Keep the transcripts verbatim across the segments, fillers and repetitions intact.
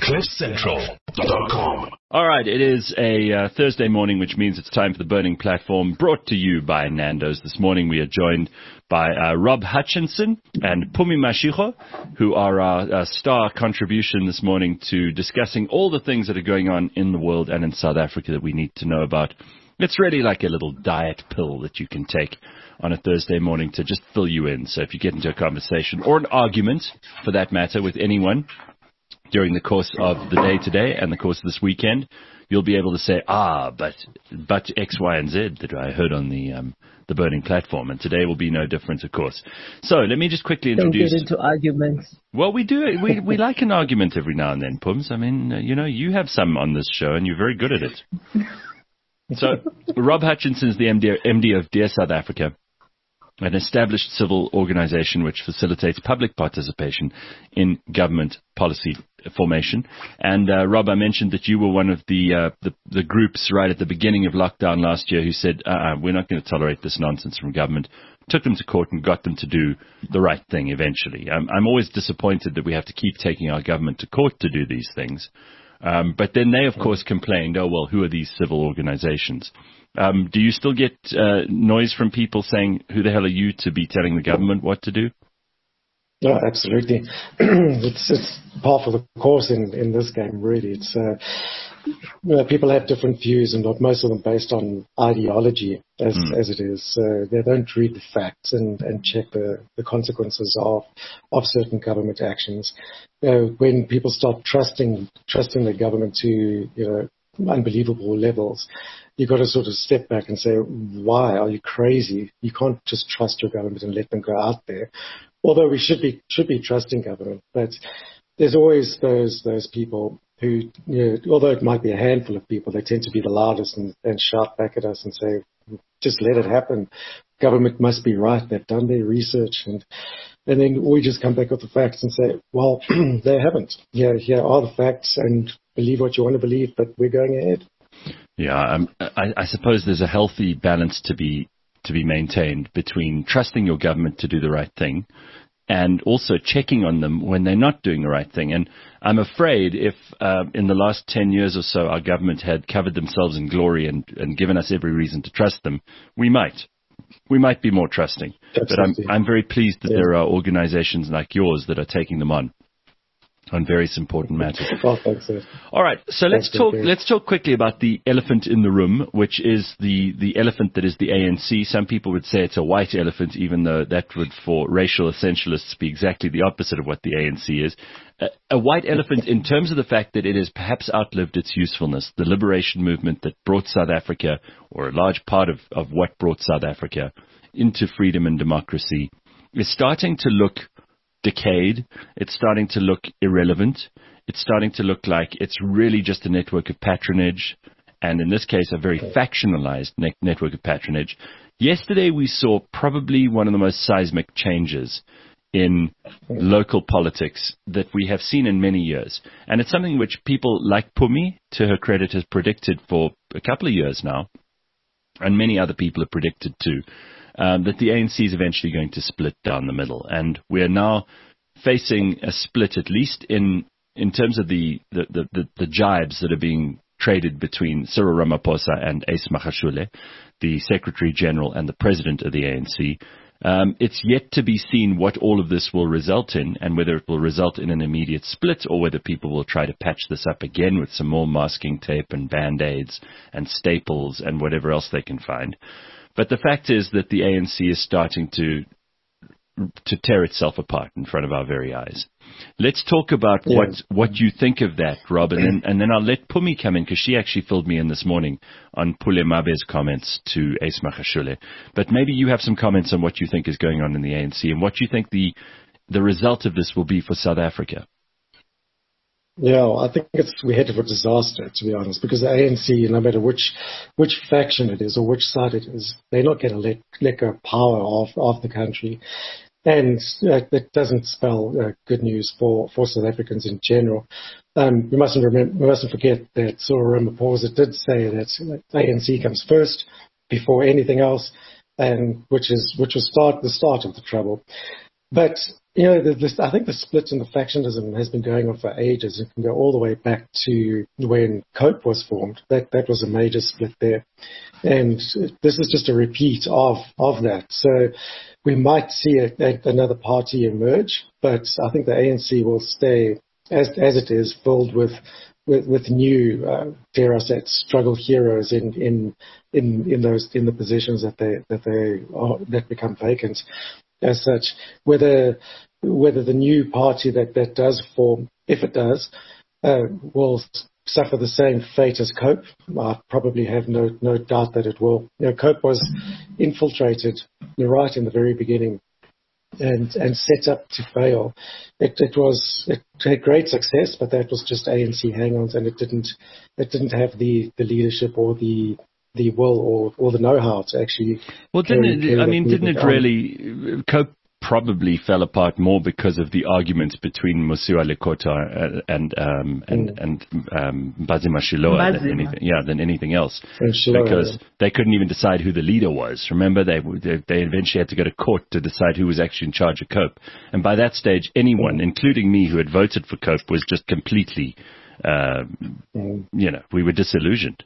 cliff central dot com. All right, it is a uh, Thursday morning, which means it's time for the Burning Platform, brought to you by Nando's. This morning we are joined by uh, Rob Hutchinson and Phumi Mashego, who are our uh, star contribution this morning to discussing all the things that are going on in the world and in South Africa that we need to know about. It's really like a little diet pill that you can take on a Thursday morning to just fill you in. So if you get into a conversation or an argument, for that matter, with anyone during the course of the day today and the course of this weekend, you'll be able to say, ah, but but X, Y, and Z that I heard on the um, the Burning Platform. And today will be no different, of course. So let me just quickly introduce... Don't get into arguments. Well, we do. We we like an argument every now and then, Pums. I mean, uh, you know, you have some on this show and you're very good at it. So Rob Hutchinson is the M D, M D of Dear South Africa, an established civil organization which facilitates public participation in government policy formation. And uh, Rob, I mentioned that you were one of the, uh, the the groups right at the beginning of lockdown last year who said, uh-uh, we're not going to tolerate this nonsense from government. Took them to court and got them to do the right thing eventually. I'm, I'm always disappointed that we have to keep taking our government to court to do these things. Um, but then they, of course, complained, oh, well, who are these civil organizations? Um, do you still get uh, noise from people saying, who the hell are you to be telling the government what to do? No, absolutely. it's it's par for the course in, in this game, really. It's uh, you know, people have different views, and not most of them based on ideology, as mm. as it is. Uh, they don't read the facts and, and check the, the consequences of of certain government actions. Uh, when people start trusting trusting the government to you know unbelievable levels, you've got to sort of step back and say, why are you crazy? You can't just trust your government and let them go out there. Although we should be should be trusting government, but there's always those those people who, you know, although it might be a handful of people, they tend to be the loudest and, and shout back at us and say, just let it happen. Government must be right. They've done their research, and and then we just come back with the facts and say, well, they haven't. Here, here are the facts, and believe what you want to believe, but we're going ahead. Yeah, um, I, I suppose there's a healthy balance to be to be maintained between trusting your government to do the right thing and also checking on them when they're not doing the right thing. And I'm afraid if uh, in the last ten years or so our government had covered themselves in glory and, and given us every reason to trust them, we might. We might be more trusting. Absolutely. But I'm, I'm very pleased that yeah. there are organizations like yours that are taking them on. On various important matters. Well, thanks, sir. All right, so let's thanks, talk. sir. Let's talk quickly about the elephant in the room, which is the the elephant that is the A N C. Some people would say it's a white elephant, even though that would, for racial essentialists, be exactly the opposite of what the A N C is. A, a white elephant, in terms of the fact that it has perhaps outlived its usefulness. The liberation movement that brought South Africa, or a large part of of what brought South Africa into freedom and democracy, is starting to look decayed. It's starting to look irrelevant. It's starting to look like it's really just a network of patronage, and in this case, a very factionalized ne- network of patronage. Yesterday, we saw probably one of the most seismic changes in local politics that we have seen in many years. And it's something which people like Phumi, to her credit, has predicted for a couple of years now, and many other people have predicted too. Um, that the A N C is eventually going to split down the middle. And we're now facing a split, at least in in terms of the, the, the, the, the jibes that are being traded between Cyril Ramaphosa and Ace Magashule, the Secretary General and the President of the A N C. Um, it's yet to be seen what all of this will result in, and whether it will result in an immediate split or whether people will try to patch this up again with some more masking tape and Band-Aids and staples and whatever else they can find. But the fact is that the A N C is starting to to tear itself apart in front of our very eyes. Let's talk about yeah. what what you think of that, Rob, and then, and then I'll let Phumi come in, because she actually filled me in this morning on Pule Mabe's comments to Ace Magashule. But maybe you have some comments on what you think is going on in the A N C and what you think the the result of this will be for South Africa. Yeah, I think it's we're headed for disaster, to be honest, because the A N C, no matter which which faction it is or which side it is, they're not going to let let go of power off of the country, and uh, that doesn't spell uh, good news for, for South Africans in general. Um, we mustn't remember, we mustn't forget that Cyril Ramaphosa did say that A N C comes first before anything else, and which is which was start the start of the trouble. But you know, the, this, I think the split in the factionalism has been going on for ages. It can go all the way back to when COPE was formed. That that was a major split there. And this is just a repeat of, of that. So we might see a, a, another party emerge, but I think the A N C will stay as as it is, filled with with, with new, uh, dare I say, struggle heroes in, in in in those in the positions that they that they are, that become vacant. As such, whether whether the new party that, that does form, if it does, uh, will suffer the same fate as COPE, I probably have no no doubt that it will. You know, COPE was infiltrated right in the very beginning and and set up to fail. It it was it had great success, but that was just A N C hang-ons, and it didn't it didn't have the, the leadership or the the will or, or the know-how to actually. Well, didn't carry, it? carry I mean, didn't it on. really? COPE probably fell apart more because of the arguments between Mosiuoa Lekota and um, and Mm. and um, Mbazima Shilowa than Mbazima. anything, yeah, than anything else. And Shilowa, Because yeah. they couldn't even decide who the leader was. Remember, they, they they eventually had to go to court to decide who was actually in charge of COPE. And by that stage, anyone, including me, who had voted for COPE, was just completely, uh, Mm. you know, we were disillusioned.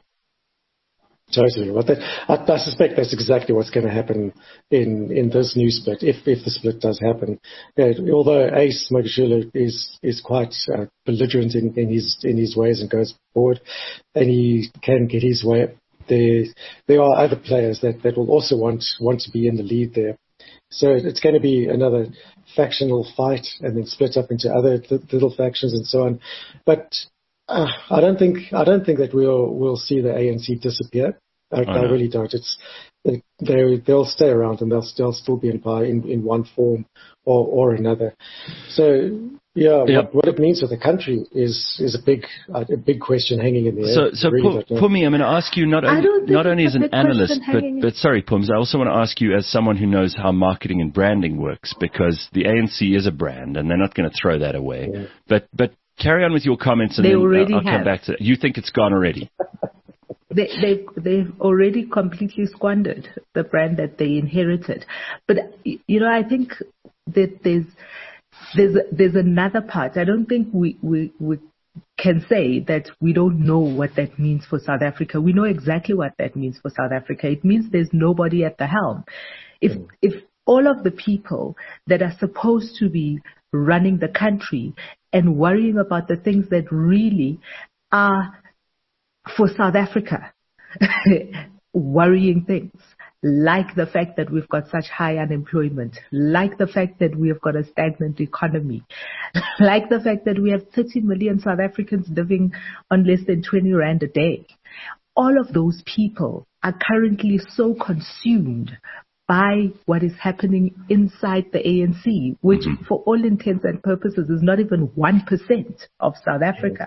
Totally. But that, I, I suspect that's exactly what's going to happen in, in this new split, if if the split does happen. Uh, although Ace Magashule is is quite uh, belligerent in, in his in his ways and goes forward, and he can get his way, there there are other players that, that will also want want to be in the lead there. So it's going to be another factional fight, and then split up into other th- little factions and so on. But Uh, I don't think I don't think that we'll we'll see the A N C disappear. I, Oh, I no. really don't. It's they they'll stay around, and they'll still still be in power in, in one form or, or another. So yeah, Yeah. What, what it means for the country is is a big uh, a big question hanging in the air. So, so I really Pum, don't know. Pumi, I'm going to ask you not I only, don't think not only it's as a an big question analyst, but, hanging in- but sorry, Pums, I also want to ask you as someone who knows how marketing and branding works, because the A N C is a brand, and they're not going to throw that away. Yeah. But but carry on with your comments, and They then already I'll, I'll come have. back to it. You think it's gone already? They, they've, they've already completely squandered the brand that they inherited. But, you know, I think that there's, there's, there's another part. I don't think we, we, we can say that we don't know what that means for South Africa. We know exactly what that means for South Africa. It means there's nobody at the helm. If, if all of the people that are supposed to be running the country and worrying about the things that really are for South Africa, worrying things, like the fact that we've got such high unemployment, like the fact that we have got a stagnant economy, like the fact that we have thirty million South Africans living on less than twenty rand a day. All of those people are currently so consumed by what is happening inside the A N C, which Mhm. for all intents and purposes is not even one percent of South Africa.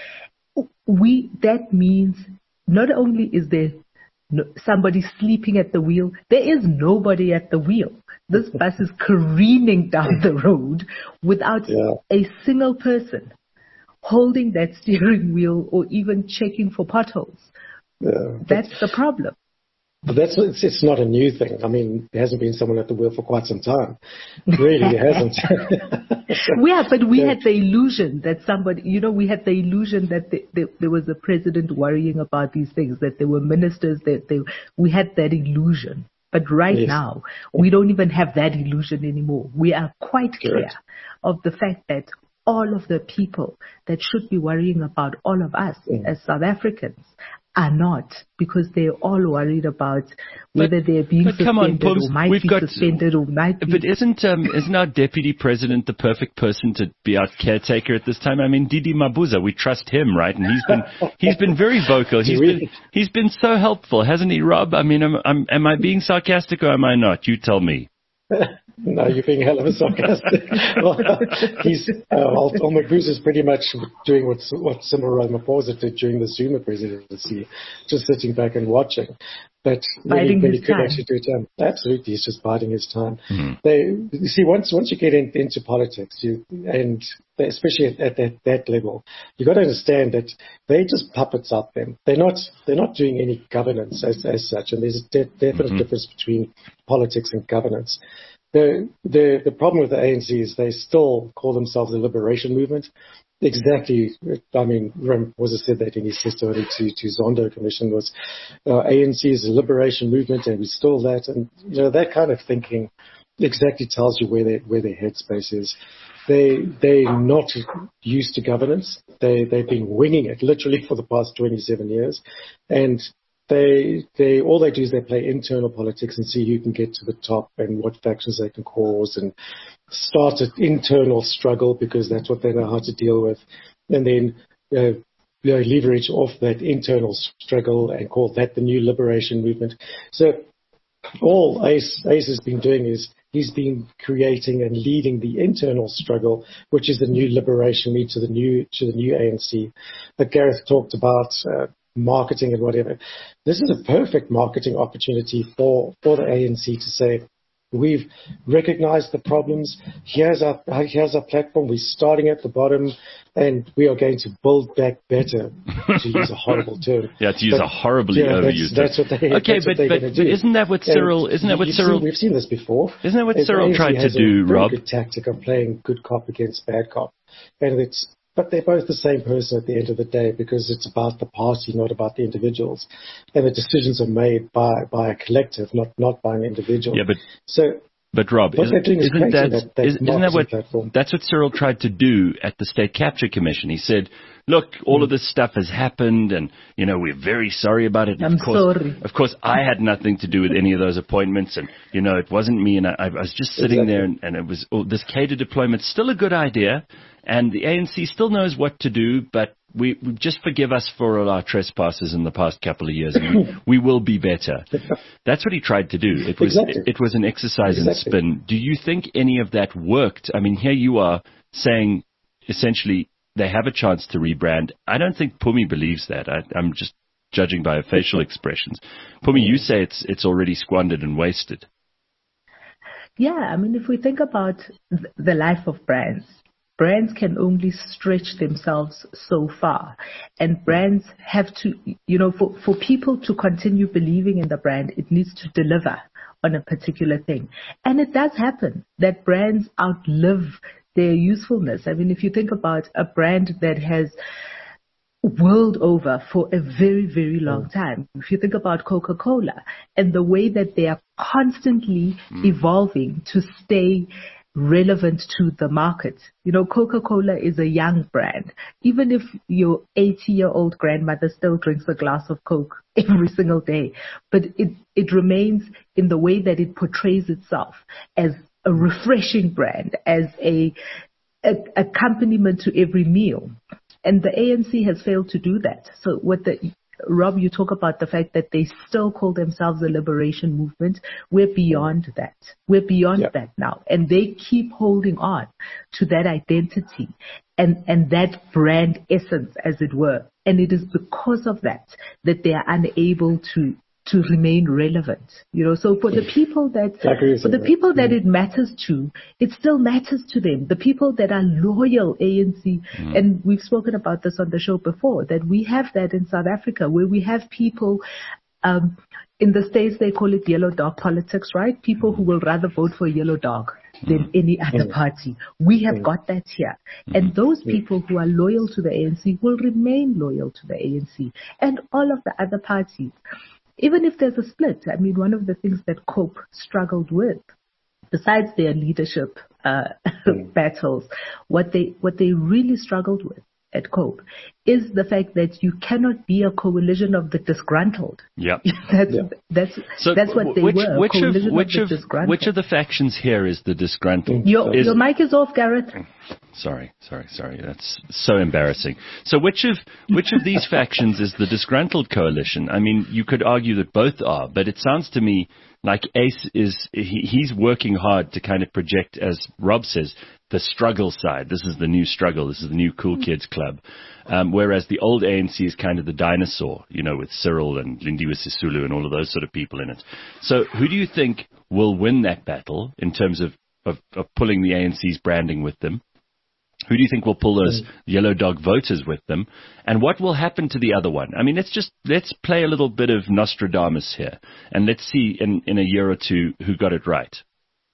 We, that means not only is there no, somebody sleeping at the wheel, there is nobody at the wheel. This bus is careening down the road without Yeah. a single person holding that steering wheel or even checking for potholes. Yeah. That's the problem. But that's it's, it's not a new thing. I mean, there hasn't been someone at the wheel for quite some time. Really, it hasn't. Yeah, but we Yeah. had the illusion that somebody, you know, we had the illusion that the, the, there was a president worrying about these things, that there were ministers, that they, we had that illusion. But right Yes. now, we don't even have that illusion anymore. We are quite clear Correct. of the fact that all of the people that should be worrying about all of us Mm. as South Africans are not, because they're all worried about whether they're being but come on, suspended Pums, or might we've be got- suspended or might be. But isn't um, isn't our deputy president the perfect person to be our caretaker at this time? I mean, Didi Mabuza, we trust him, right? And he's been he's been very vocal. He's been Really? he's been so helpful, hasn't he, Rob? I mean, am, am, am I being sarcastic or am I not? You tell me. No, you're being hell of a sarcastic. Well, he's, uh, Mabuza is pretty much doing what, what Cyril Ramaphosa did during the Zuma presidency, just sitting back and watching. But when he, Biding when he his could time. actually do it, um, absolutely, he's just biding his time. Mhm. They, you see, once once you get in, into politics, you and especially at, at that, that level, you got to understand that they're just puppets out there. They're not they're not doing any governance as as such, and there's a de- definite Mhm. difference between politics and governance. the, the, the problem with the A N C is they still call themselves a liberation movement. Exactly. I mean, Ramaphosa said that in his testimony to, to Zondo Commission was uh, A N C is a liberation movement and we still that. And, you know, that kind of thinking exactly tells you where, they, where their headspace is. They, they're not used to governance. They, they've been winging it literally for the past twenty-seven years. And they, they, all they do is they play internal politics and see who can get to the top and what factions they can cause and start an internal struggle because that's what they know how to deal with. And then, uh, you know, leverage off that internal struggle and call that the new liberation movement. So all Ace, Ace has been doing is he's been creating and leading the internal struggle, which is the new liberation lead to the new to the new A N C. That Gareth talked about uh, marketing and whatever. This is a perfect marketing opportunity for for the A N C to say, we've recognized the problems. Here's our here's our platform. We're starting at the bottom, and we are going to build back better. To use a horrible term. Yeah, to use but, a horribly yeah, overused that's, term. That's what they. Okay, that's but, what but, but but isn't that what Cyril? And isn't that what you've Cyril? Seen, we've seen this before. Isn't that what It's Cyril tried to do, a very Rob? Good tactic of playing good cop against bad cop, and it's. But they're both the same person at the end of the day because it's about the party, not about the individuals. And the decisions are made by, by a collective, not, not by an individual. Yeah, but so, but Rob, what is, they're doing is isn't that, that, that is, isn't that what platform. That's what Cyril tried to do at the State Capture Commission? He said, "Look, all mm. of this stuff has happened, and you know we're very sorry about it. And I'm of course, sorry. Of course, I had nothing to do with any of those appointments, and you know it wasn't me. And I, I was just sitting exactly. there, and, and it was oh, this cater deployment's still a good idea, and the A N C still knows what to do, but." We, we just forgive us for all our trespasses in the past couple of years, and we, we will be better. That's what he tried to do. It was exactly. it, it was an exercise exactly. in spin. Do you think any of that worked? I mean, here you are saying essentially they have a chance to rebrand. I don't think Pumi believes that. I, I'm just judging by her facial expressions. Pumi, you say it's it's already squandered and wasted. Yeah, I mean, if we think about th- the life of brands. Brands can only stretch themselves so far. And brands have to, you know, for, for people to continue believing in the brand, it needs to deliver on a particular thing. And it does happen that brands outlive their usefulness. I mean, if you think about a brand that has world over for a very, very long time. If you think about Coca-Cola and the way that they are constantly mm. evolving to stay relevant to the market. You know, Coca-Cola is a young brand. Even if your eighty-year-old grandmother still drinks a glass of Coke every single day, but it, it remains in the way that it portrays itself as a refreshing brand, as a, a accompaniment to every meal. And the A N C has failed to do that. So what the Rob, you talk about the fact that they still call themselves a liberation movement. We're beyond that. We're beyond yep. that now. And they keep holding on to that identity and, and that brand essence, as it were. And it is because of that that they are unable to to remain relevant. You know, so for the people that for the people that it matters to, it still matters to them. The people that are loyal A N C, mm. and we've spoken about this on the show before, that we have that in South Africa, where we have people um, in the States, they call it yellow dog politics, right? People who will rather vote for a yellow dog than any other mm. party. We have mm. got that here. Mm. And those people who are loyal to the A N C will remain loyal to the A N C and all of the other parties. Even if there's a split, I mean, one of the things that COPE struggled with, besides their leadership uh, mm. battles, what they what they really struggled with at COPE is the fact that you cannot be a coalition of the disgruntled. Yeah, that's yeah. that's so that's what they which, were. Which of, which of, of, the disgruntled. which of the factions here is the disgruntled? Your, is, your mic is off, Gareth. Sorry, sorry, sorry. That's so embarrassing. So which of which of these factions is the disgruntled coalition? I mean, you could argue that both are, but it sounds to me like Ace is he, he's working hard to kind of project, as Rob says, the struggle side. This is the new struggle. This is the new cool kids club. Um, whereas the old A N C is kind of the dinosaur, you know, with Cyril and Lindiwe Sisulu and all of those sort of people in it. So who do you think will win that battle in terms of, of, of pulling the A N C's branding with them? Who do you think will pull those mm. yellow dog voters with them? And what will happen to the other one? I mean, let's just, let's play a little bit of Nostradamus here. And let's see in, in a year or two who got it right.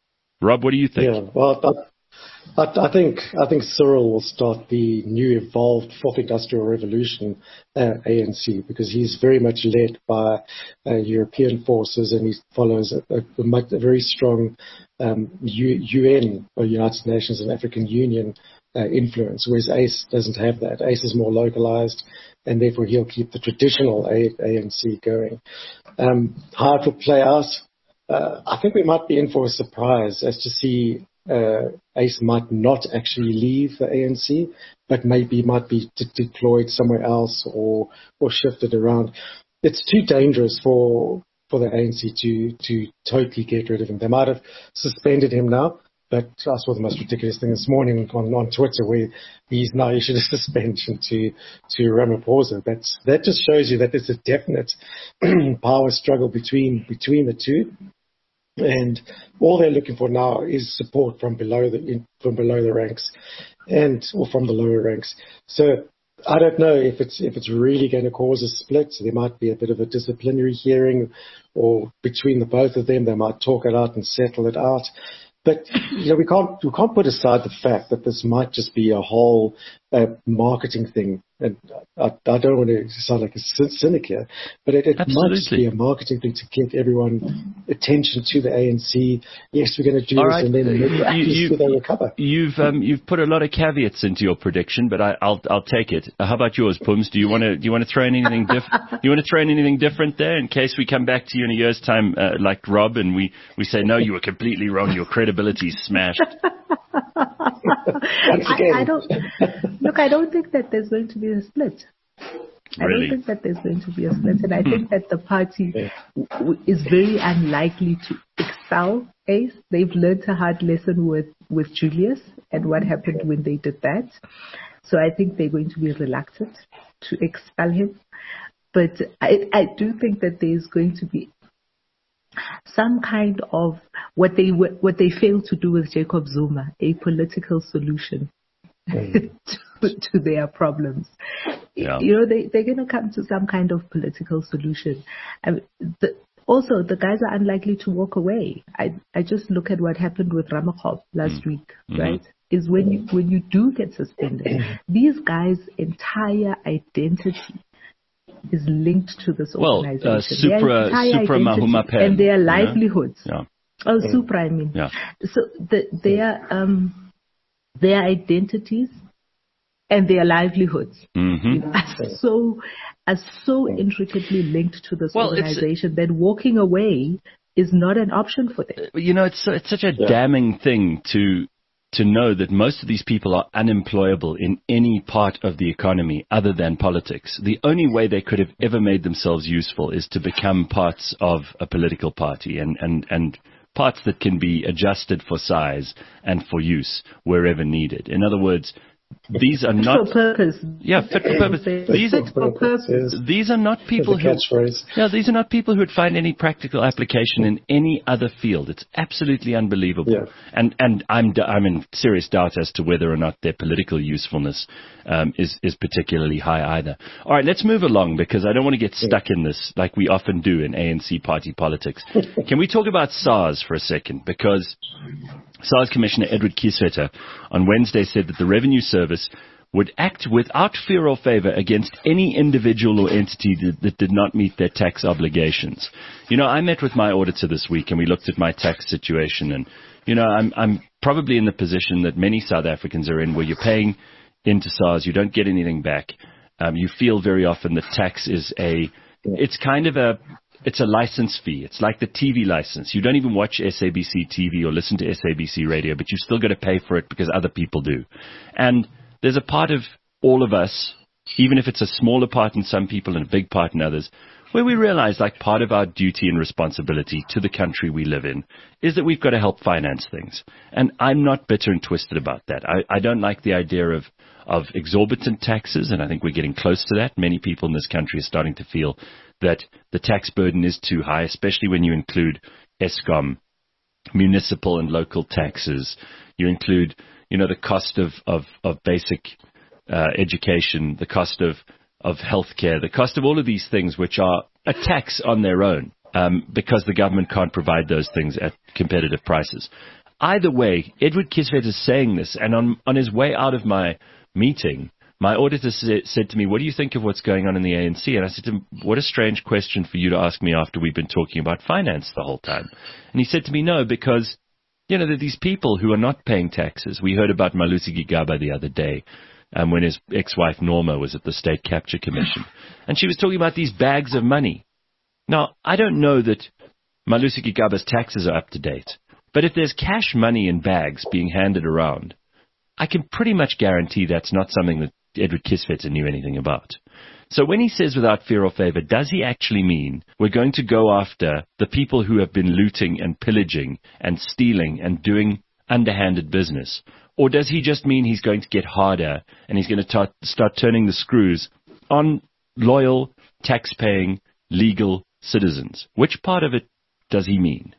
Rob, what do you think? Yeah, well, I, I, I think I think Cyril will start the new evolved Fourth Industrial Revolution uh, A N C, because he's very much led by uh, European forces, and he follows a, a, a very strong um, U, UN, or United Nations and African Union uh, influence, whereas ACE doesn't have that. ACE is more localized, and therefore he'll keep the traditional A, ANC going. Um, how it will play out, uh, I think we might be in for a surprise as to see uh, ACE might not actually leave the A N C, but maybe might be de- deployed somewhere else or or shifted around. It's too dangerous for for the A N C to to totally get rid of him. They might have suspended him now, but I saw the most ridiculous thing this morning on, on Twitter where he's now issued a suspension to to Ramaphosa. That's that just shows you that there's a definite power struggle between between the two. And all they're looking for now is support from below the in, from below the ranks, and or from the lower ranks. So I don't know if it's if it's really going to cause a split. There might be a bit of a disciplinary hearing, or between the both of them, they might talk it out and settle it out. But you know, we can't we can't put aside the fact that this might just be a whole uh, marketing thing. And I, I don't want to sound like a cynic here, but it, it might just be a marketing thing to get everyone attention to the A N C. Yes, we're going to do All this, right. and then you, you, they recover. You've um, you've put a lot of caveats into your prediction, but I, I'll I'll take it. Uh, how about yours, Pums? Do you want to do you want to throw in anything different? You want to throw in anything different there in case we come back to you in a year's time, uh, like Rob, and we, we say no, you were completely wrong. Your credibility is smashed. I, I don't look. I don't think that there's going to be a split. I Really? don't think that there's going to be a split, and I think that the party w- is very unlikely to excel. Ace, they've learned a hard lesson with with Julius and what happened when they did that. So I think they're going to be reluctant to expel him. But I, I do think that there's going to be some kind of what they what they failed to do with Jacob Zuma, a political solution mm. to, to their problems. Yeah. You know, they they're going to come to some kind of political solution. I mean, the, also, the guys are unlikely to walk away. I I just look at what happened with Ramakop last mm. week, mm-hmm. right? Is when you when you do get suspended, these guys' entire identity is linked to this organization. Well, uh, Supra, Supra Mahumapen. And their livelihoods. Yeah. Oh, mm. Supra, I mean. Yeah. So the, their, um, their identities and their livelihoods mm-hmm. are so, are so intricately linked to this well, organization that walking away is not an option for them. You know, it's, it's such a yeah. damning thing to to know that most of these people are unemployable in any part of the economy other than politics. The only way they could have ever made themselves useful is to become parts of a political party and, and, and parts that can be adjusted for size and for use wherever needed. In other words, these are not... Fit for purpose. Yeah, fit for purpose. These, fit for purpose. These are not people who... Yeah, these are not people who would find any practical application in any other field. It's absolutely unbelievable. Yeah. And and I'm I'm in serious doubt as to whether or not their political usefulness um, is is particularly high either. All right, let's move along because I don't want to get stuck in this like we often do in A N C party politics. Can we talk about SARS for a second? Because SARS Commissioner Edward Kieswetter on Wednesday said that the Revenue Service would act without fear or favor against any individual or entity that, that did not meet their tax obligations. You know, I met with my auditor this week and we looked at my tax situation and, you know, I'm, I'm probably in the position that many South Africans are in where you're paying into SARS, you don't get anything back. Um, you feel very often that tax is a, it's kind of a, it's a license fee. It's like the T V license. You don't even watch S A B C T V or listen to S A B C radio, but you still got to pay for it because other people do. And there's a part of all of us, even if it's a smaller part in some people and a big part in others, where we realize like part of our duty and responsibility to the country we live in is that we've got to help finance things. And I'm not bitter and twisted about that. I, I don't like the idea of, of exorbitant taxes, and I think we're getting close to that. Many people in this country are starting to feel that the tax burden is too high, especially when you include Eskom, municipal and local taxes. You include, you know, the cost of, of, of basic uh, education, the cost of, of healthcare, the cost of all of these things which are a tax on their own um, because the government can't provide those things at competitive prices. either way, Edward Kisvet is saying this, and on, on his way out of my meeting, my auditor sa- said to me, what do you think of what's going on in the A N C? And I said to him, what a strange question for you to ask me after we've been talking about finance the whole time. And he said to me, no, because, you know, there are these people who are not paying taxes. We heard about Malusi Gigaba the other day, um, when his ex-wife Norma was at the State Capture Commission. And she was talking about these bags of money. Now, I don't know that Malusi Gigaba's taxes are up to date, but if there's cash money in bags being handed around, I can pretty much guarantee that's not something that Edward Kisvet knew anything about. So when he says without fear or favor, does he actually mean we're going to go after the people who have been looting and pillaging and stealing and doing underhanded business? Or does he just mean he's going to get harder and he's going to ta- start turning the screws on loyal, tax-paying, legal citizens? Which part of it does he mean?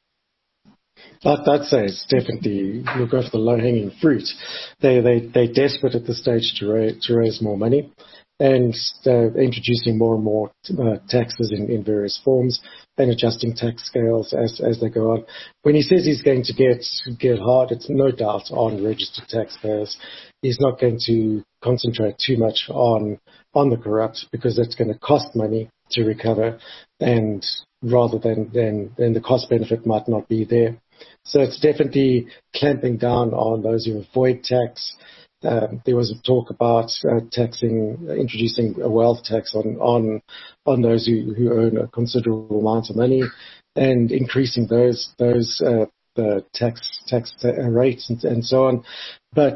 I'd, I'd say it's definitely, we'll go for the low-hanging fruit. They, they, they're desperate at this stage to, ra- to raise more money, and uh, introducing more and more uh, taxes in, in various forms and adjusting tax scales as, as they go on. When he says he's going to get, get hard, it's no doubt on registered taxpayers. He's not going to concentrate too much on, on the corrupt, because that's going to cost money to recover, and rather than, than, than the cost benefit might not be there. So it's definitely clamping down on those who avoid tax. Um, there was a talk about uh, taxing, uh, introducing a wealth tax on on on those who, who earn a considerable amount of money, and increasing those those uh, the tax tax rates and, and so on. But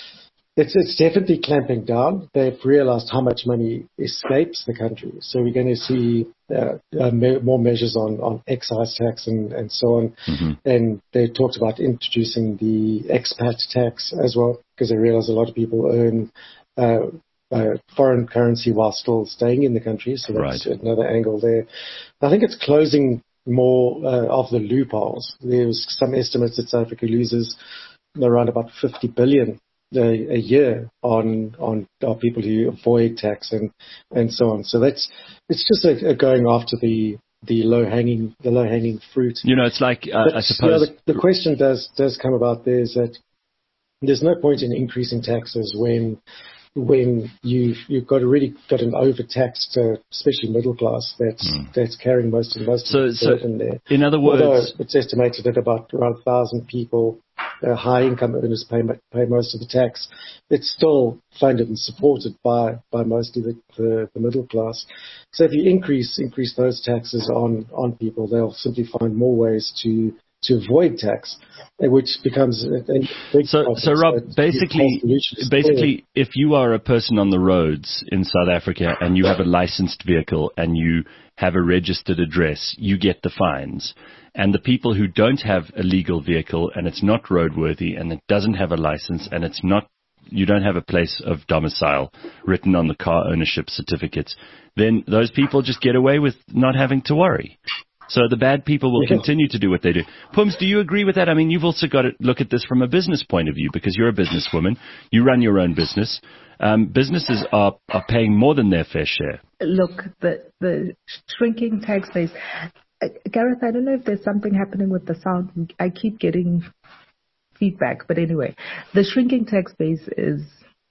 it's it's definitely clamping down. They've realized how much money escapes the country. So we're going to see uh, uh, me- more measures on, on excise tax and, and so on. Mm-hmm. And they talked about introducing the expat tax as well, because they realize a lot of people earn uh, uh, foreign currency while still staying in the country. So that's right. Another angle there. I think it's closing more uh, of the loopholes. There's some estimates that South Africa loses around about fifty billion A, a year on on uh, people who avoid tax and, and so on. So that's it's just a, a going after the the low hanging the low hanging fruit. You know, it's like uh, but, I suppose you know, the, the question does does come about there is that there's no point in increasing taxes when when you've you've got already got an overtaxed, uh, especially middle class that's mm. that's carrying most of most so, of the so burden there. In other words, although it's estimated that about around a thousand people. Uh, high income earners pay pay most of the tax. It's still funded and supported by by mostly the, the, the middle class. So if you increase increase those taxes on, on people, they'll simply find more ways to to avoid tax, which becomes a, a big so problem. so Rob, so basically basically if you are a person on the roads in South Africa and you have a licensed vehicle and you have a registered address, you get the fines. And the people who don't have a legal vehicle and it's not roadworthy and it doesn't have a license and it's not, you don't have a place of domicile written on the car ownership certificates, then those people just get away with not having to worry. So the bad people will continue to do what they do. Pums, do you agree with that? I mean, you've also got to look at this from a business point of view because you're a businesswoman. You run your own business. Um, businesses are, are paying more than their fair share. Look, the, the shrinking tax base. Uh, Gareth, I don't know if there's something happening with the sound. I keep getting feedback. But anyway, the shrinking tax base is,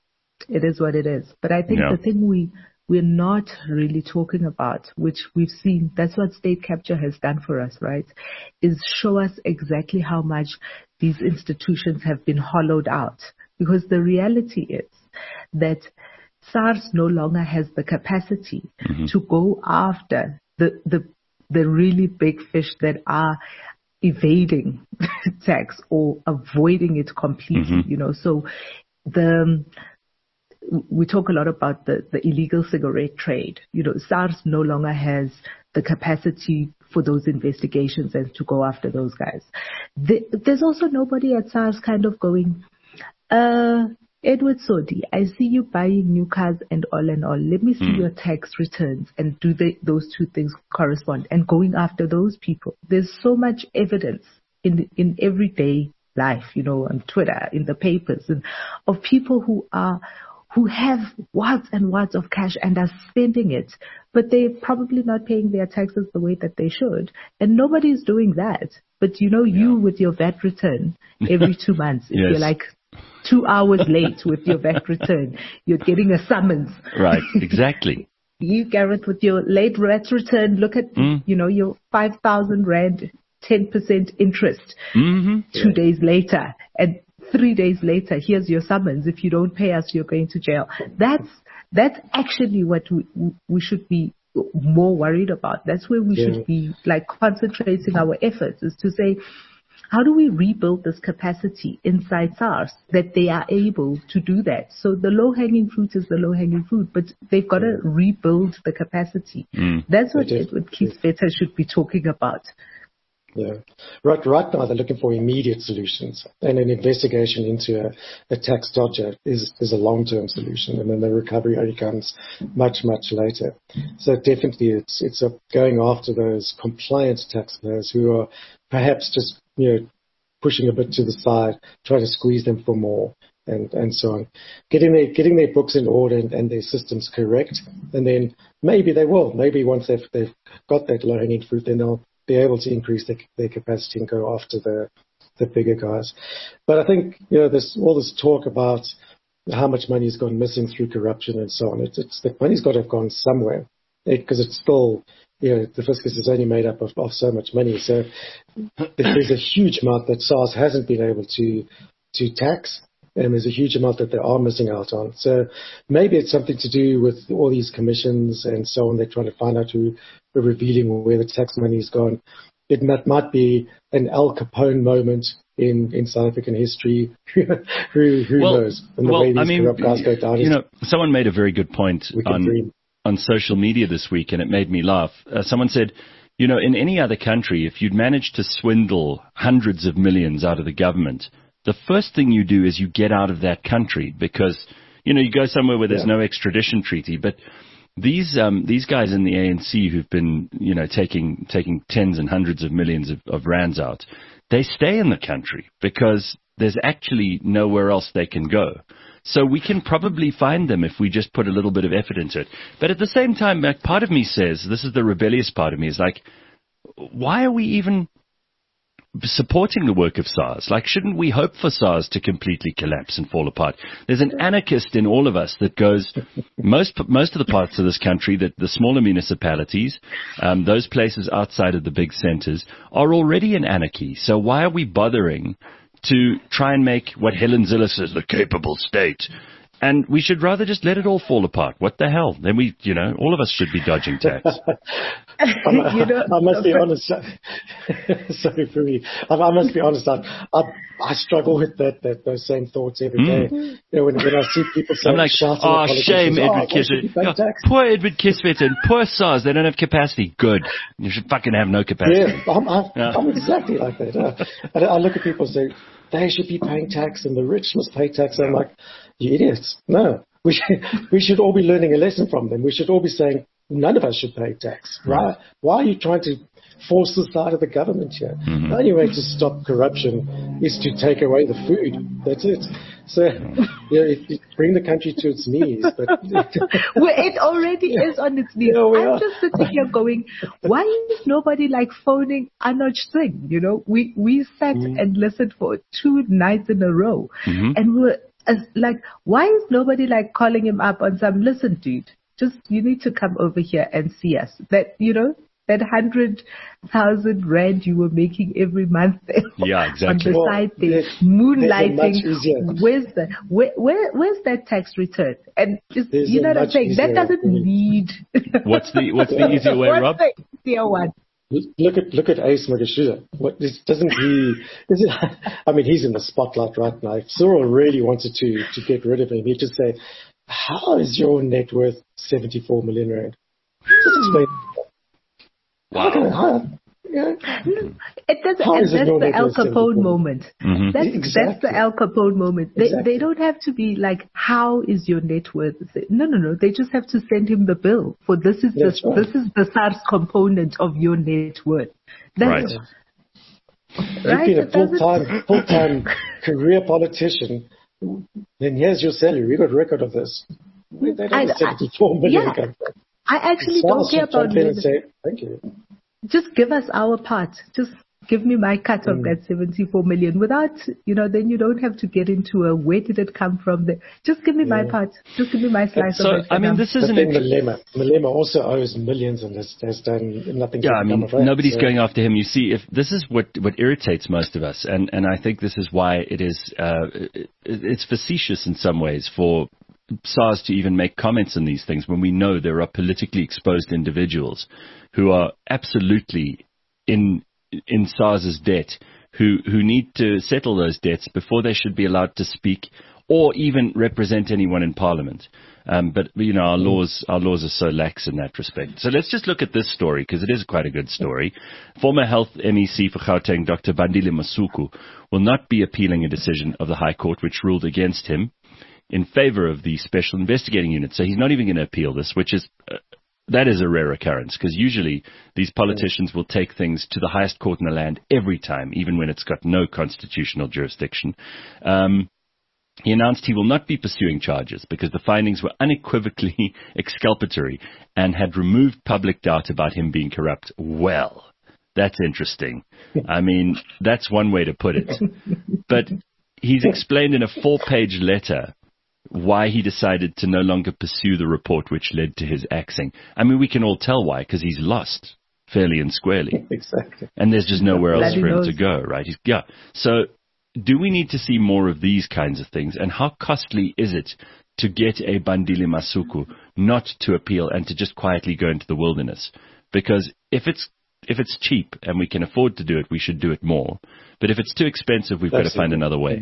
it is what it is. But I think yeah. the thing we, we're not really talking about, which we've seen, that's what state capture has done for us, right, is show us exactly how much these institutions have been hollowed out. Because the reality is that SARS no longer has the capacity mm-hmm. to go after the, the the really big fish that are evading tax or avoiding it completely, mm-hmm. you know. So the we talk a lot about the, the illegal cigarette trade. You know, SARS no longer has the capacity for those investigations and to go after those guys. The, there's also nobody at SARS kind of going, uh, Edward Sodi, I see you buying new cars and all and all. Let me see mm. your tax returns and do they, those two things correspond? And going after those people. There's so much evidence in in everyday life, you know, on Twitter, in the papers, and of people who are who have wads and wads of cash and are spending it, but they're probably not paying their taxes the way that they should. And nobody's doing that. But you know, yeah. you with your V A T return every two months, if yes. you're like two hours late with your V A T return, you're getting a summons. Right, exactly. You, Gareth, with your late V A T return, look at, mm. you know, your five thousand rand, ten percent interest mm-hmm. two yeah. days later. And three days later, here's your summons. If you don't pay us, you're going to jail. That's, that's actually what we, we should be more worried about. That's where we yeah. should be like concentrating our efforts, is to say, how do we rebuild this capacity inside SARS that they are able to do that? So the low-hanging fruit is the low-hanging fruit, but they've got to rebuild the capacity. Mm. That's what Edward Kieswetter should be talking about. Yeah. Right, right now they're looking for immediate solutions, and an investigation into a, a tax dodger is, is a long-term solution, and then the recovery only comes much, much later. So definitely it's, it's a going after those compliant taxpayers who are perhaps just, you know, pushing a bit to the side, trying to squeeze them for more, and, and so on. Getting their, getting their books in order and, and their systems correct, and then maybe they will. Maybe once they've, they've got that low-hanging fruit, then they'll be able to increase their, their capacity and go after the, the bigger guys. But I think, you know, there's all this talk about how much money has gone missing through corruption and so on. It's, it's the money's got to have gone somewhere, because it, it's still, you know, the fiscus is only made up of, of so much money. So there's a huge amount that SARS hasn't been able to to tax, and there's a huge amount that they are missing out on. So maybe it's something to do with all these commissions and so on. They're trying to find out who, who are revealing where the tax money has gone. It might, might be an Al Capone moment in, in South African history. who who well, knows? And the well, way these I mean, corrupt guys go down. You know, someone made a very good point on, dream. on social media this week, and it made me laugh. Uh, someone said, you know, in any other country, if you'd managed to swindle hundreds of millions out of the government, the first thing you do is you get out of that country, because, you know, you go somewhere where there's yeah. no extradition treaty. But these um, these guys in the A N C who've been, you know, taking taking tens and hundreds of millions of, of rands out, they stay in the country because there's actually nowhere else they can go. So we can probably find them if we just put a little bit of effort into it. But at the same time, like, part of me says, this is the rebellious part of me, is like, why are we even supporting the work of SARS? Like, shouldn't we hope for SARS to completely collapse and fall apart? There's an anarchist in all of us that goes, most most of the parts of this country, that the smaller municipalities, um, those places outside of the big centers, are already in anarchy. So why are we bothering to try and make what Helen Zille says the capable state? And we should rather just let it all fall apart. What the hell? Then we, you know, all of us should be dodging tax. you know, I must be honest. Sorry for me. I, I must be honest. I, I, I struggle with that, that those same thoughts every day. Mm. You know, when, when I see people say, I'm like, oh, shame, Edward oh, Kieswetter. Oh, poor Edward Kieswetter and poor SARS. They don't have capacity. Good. You should fucking have no capacity. Yeah, I'm, I'm, yeah. I'm exactly like that. Uh, I, I look at people and say, they should be paying tax and the rich must pay tax. I'm like, you idiots. No, we should, we should all be learning a lesson from them. We should all be saying, none of us should pay tax. Right? Why are you trying to force this out of the government here? Mm-hmm. The only way to stop corruption is to take away the food. That's it. So, you know, it, it bring the country to its knees. But well, it already is on its knees. Yeah, I'm are. just sitting here going, why is nobody like phoning Anuj Singh? You know, we, we sat mm-hmm. and listened for two nights in a row. Mm-hmm. And we were as, like, why is nobody like calling him up on some, listen, dude, just, you need to come over here and see us. That, you know, that hundred thousand rand you were making every month there. Yeah, exactly. On the well, side there, they're, moonlighting. They're where's the, where, where, where's that tax return? And just, there's you know what I'm saying? That doesn't need. What's the, what's the easier way, what's Rob? the easier one? Look at look at Ace Magashule. What is, doesn't he? Is it, I mean, he's in the spotlight right now. If Cyril really wanted to to get rid of him, he'd just say, "How is your net worth seventy-four million rand?" Just explain. Wow. How, how, yeah. It doesn't. How And is it that's no the net Al worth Capone seventy-four? moment. Mm-hmm. That's Exactly. that's the Al Capone moment. They Exactly. they don't have to be like, how is your net worth? No, no, no. They just have to send him the bill for this is That's the right. this is the SARS component of your net worth. That's, Right. You've Right? been a It doesn't- full-time full-time career politician then here's your salary. We got record of this. Where did that seventy-four million yeah, come from? I actually don't care about it. Say, thank you. Just give us our part. Just give me my cut of mm. that seventy-four million without, you know, then you don't have to get into a where did it come from. The, just give me yeah. my part. Just give me my slice so, of it. I mean, this is but an then Malema. Malema also owes millions and has, has done nothing. Yeah, I mean, of it, nobody's so. going after him. You see, if this is what, what irritates most of us, and, and I think this is why it is, uh, it, it's facetious in some ways for SARS to even make comments on these things when we know there are politically exposed individuals who are absolutely in in SARS's debt, who, who need to settle those debts before they should be allowed to speak or even represent anyone in Parliament. Um, but, you know, our laws our laws are so lax in that respect. So let's just look at this story, because it is quite a good story. Former Health M E C for Gauteng, Doctor Bandile Masuku, will not be appealing a decision of the High Court which ruled against him in favor of the Special Investigating Unit. So he's not even going to appeal this, which is... Uh, That is a rare occurrence, because usually these politicians will take things to the highest court in the land every time, even when it's got no constitutional jurisdiction. Um, he announced he will not be pursuing charges because the findings were unequivocally exculpatory and had removed public doubt about him being corrupt. Well, that's interesting. I mean, that's one way to put it. But he's explained in a four-page letter why he decided to no longer pursue the report which led to his axing. I mean, we can all tell why, because he's lost fairly and squarely. Exactly. And there's just nowhere else for him knows. to go, right? He's, yeah. So do we need to see more of these kinds of things? And how costly is it to get a Bandile Masuku not to appeal and to just quietly go into the wilderness? Because if it's if it's cheap and we can afford to do it, we should do it more. But if it's too expensive, we've That's got to find it. another way.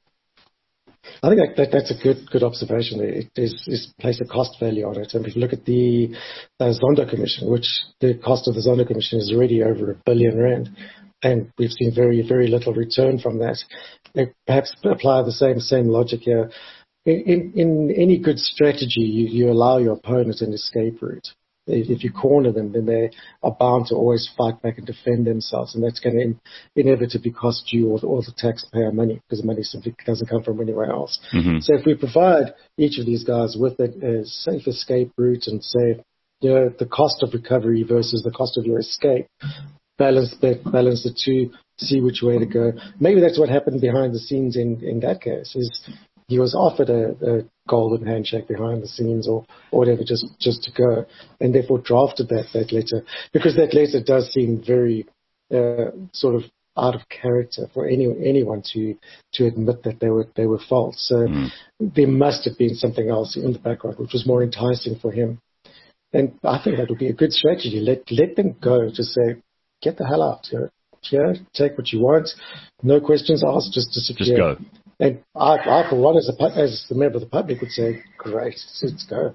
I think that, that, that's a good good observation. It is, is placed a cost value on it. And if you look at the uh, Zondo Commission, which the cost of the Zondo Commission is already over a billion rand, and we've seen very, very little return from that. They perhaps apply the same same logic here. In, in, in any good strategy, you, you allow your opponent an escape route. If you corner them, then they are bound to always fight back and defend themselves, and that's going to in, inevitably cost you all the, all the taxpayer money, because the money simply doesn't come from anywhere else. Mm-hmm. So if we provide each of these guys with a, a safe escape route and say, you know, the cost of recovery versus the cost of your escape, balance that, balance the two, see which way to go. Maybe that's what happened behind the scenes in, in that case, is he was offered a, a golden handshake behind the scenes or, or whatever, just, just to go, and therefore drafted that, that letter, because that letter does seem very uh, sort of out of character for any, anyone to to admit that they were they were false. So mm. there must have been something else in the background which was more enticing for him. And I think that would be a good strategy. Let let them go. Just say, get the hell out. You know, here, take what you want. No questions asked. Just disappear. Just go. And I, I, for one, as a as the member of the public, would say, great, let's go.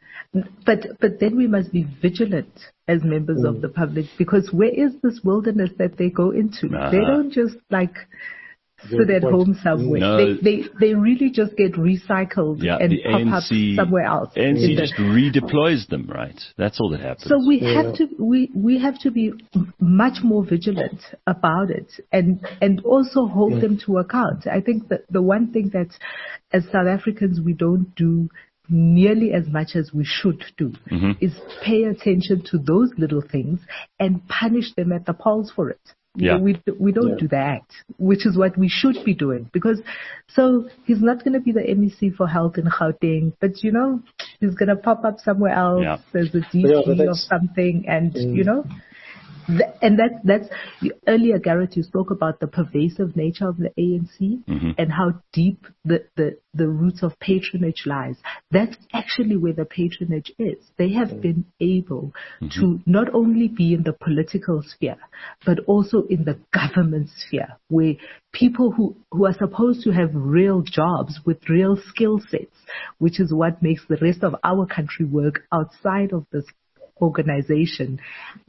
But but then we must be vigilant as members mm. of the public, because where is this wilderness that they go into? Uh-huh. They don't just like sit at home somewhere. No. They, they they really just get recycled yeah, and the pop A N C, up somewhere else. A N C just redeploys them, right? That's all that happens. So we yeah. have to we we have to be much more vigilant about it, and and also hold yeah. them to account. I think that the one thing that as South Africans we don't do nearly as much as we should do mm-hmm. is pay attention to those little things and punish them at the polls for it. Yeah. We we don't yeah. do that, which is what we should be doing. Because so he's not going to be the M E C for health in Gauteng, but you know he's going to pop up somewhere else yeah. as a D G yeah, or something, and mm. you know, th- and that's that's earlier, Garrett, you spoke about the pervasive nature of the A N C mm-hmm. and how deep the, the the roots of patronage lies. That's actually where the patronage is. They have mm. been able mm-hmm. to not only be in the political sphere, but also in the government sphere, where people who, who are supposed to have real jobs with real skill sets, which is what makes the rest of our country work outside of this organization,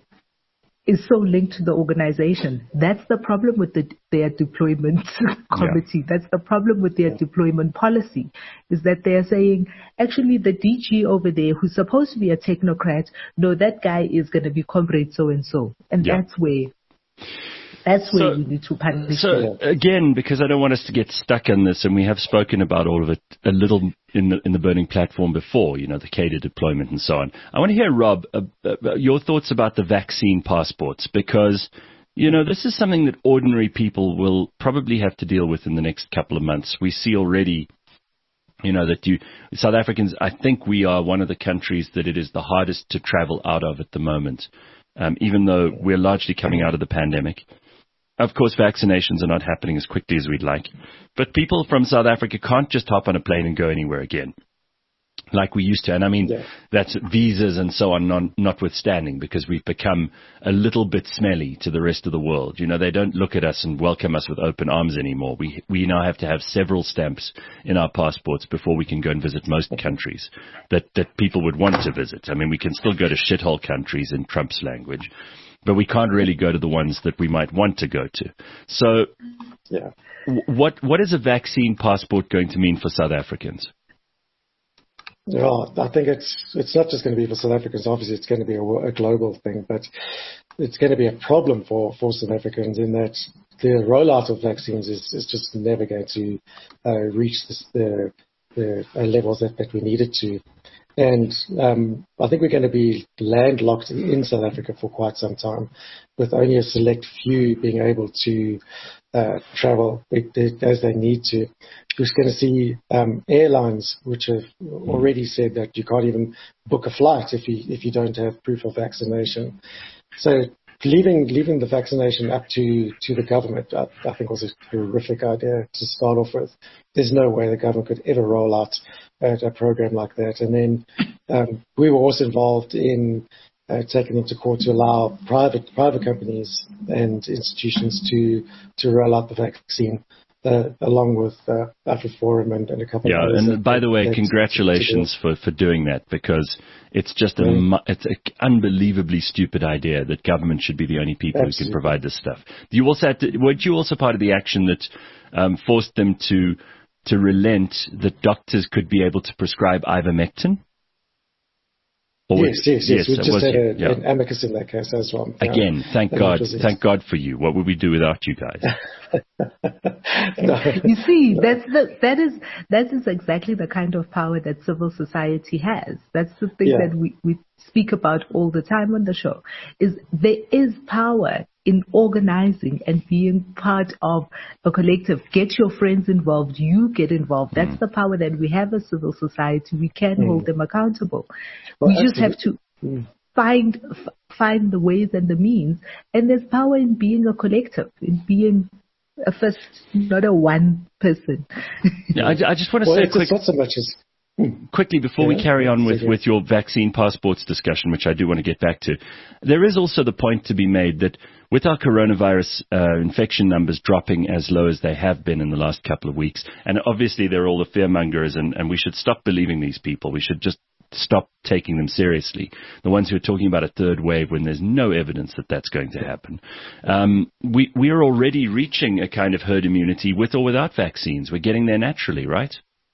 is so linked to the organization. That's the problem with the, their deployment committee. Yeah. That's the problem with their deployment policy, is that they're saying, actually, the D G over there, who's supposed to be a technocrat, no, that guy is going to be comrade so-and-so. And yeah. that's where... That's where So- we need to punish So them. again, because I don't want us to get stuck in this, and we have spoken about all of it a little in the in the Burning Platform before, you know, the CADA deployment and so on. I want to hear, Rob, uh, uh, your thoughts about the vaccine passports, because, you know, this is something that ordinary people will probably have to deal with in the next couple of months. We see already, you know, that you South Africans, I think we are one of the countries that it is the hardest to travel out of at the moment, um, even though we're largely coming out of the pandemic. Of course, vaccinations are not happening as quickly as we'd like. But people from South Africa can't just hop on a plane and go anywhere again like we used to. And I mean, Yeah. that's visas and so on non, notwithstanding, because we've become a little bit smelly to the rest of the world. You know, they don't look at us and welcome us with open arms anymore. We we now have to have several stamps in our passports before we can go and visit most countries that, that people would want to visit. I mean, we can still go to shithole countries in Trump's language, but we can't really go to the ones that we might want to go to. So Yeah. w- what what is a vaccine passport going to mean for South Africans? Yeah, I think it's it's not just going to be for South Africans. Obviously, it's going to be a, a global thing, but it's going to be a problem for, for South Africans in that the rollout of vaccines is, is just never going to uh, reach this, the the uh, levels that, that we need it to. And um, I think we're going to be landlocked in South Africa for quite some time, with only a select few being able to uh, travel as they need to. We're going to see um, airlines which have already said that you can't even book a flight if you if you don't have proof of vaccination. So leaving leaving the vaccination up to, to the government, I, I think was a horrific idea to start off with. There's no way the government could ever roll out a, a program like that. And then um, we were also involved in uh, taking them to court to allow private private companies and institutions to to roll out the vaccine. Uh, along with uh, AfriForum and, and a couple Yeah, of others. and that- by the way, that- congratulations for, for doing that, because it's just a Right. mu- it's an unbelievably stupid idea that government should be the only people who can Absolutely. provide this stuff. You also had to, weren't you also part of the action that um, forced them to to relent that doctors could be able to prescribe ivermectin? Or Yes, yes, yes. We it just was had you. a, Yeah. an amicus in that case as well. Yeah. Again, thank And God, that was- thank God for you. What would we do without you guys? No. You see, that's the, that is that is exactly the kind of power that civil society has. That's the thing Yeah. that we, we speak about all the time on the show. Is there is power in organizing and being part of a collective. Get your friends involved. You get involved. That's Mm. the power that we have as civil society. We can Mm. hold them accountable. Well, we just have to Mm. find f- find the ways and the means. And there's power in being a collective, in being a first, not a one person. Yeah, I, I just want to Well, say it's, quick, it's not so much as quickly before we Yeah, carry on with, okay. with your vaccine passports discussion, which I do want to get back to. There is also the point to be made that with our coronavirus uh, infection numbers dropping as low as they have been in the last couple of weeks, and obviously they're all the fearmongers, and, and we should stop believing these people. We should just stop taking them seriously. The ones who are talking about a third wave when there's no evidence that that's going to happen. Um, we, we are already reaching a kind of herd immunity with or without vaccines. We're getting there naturally, right?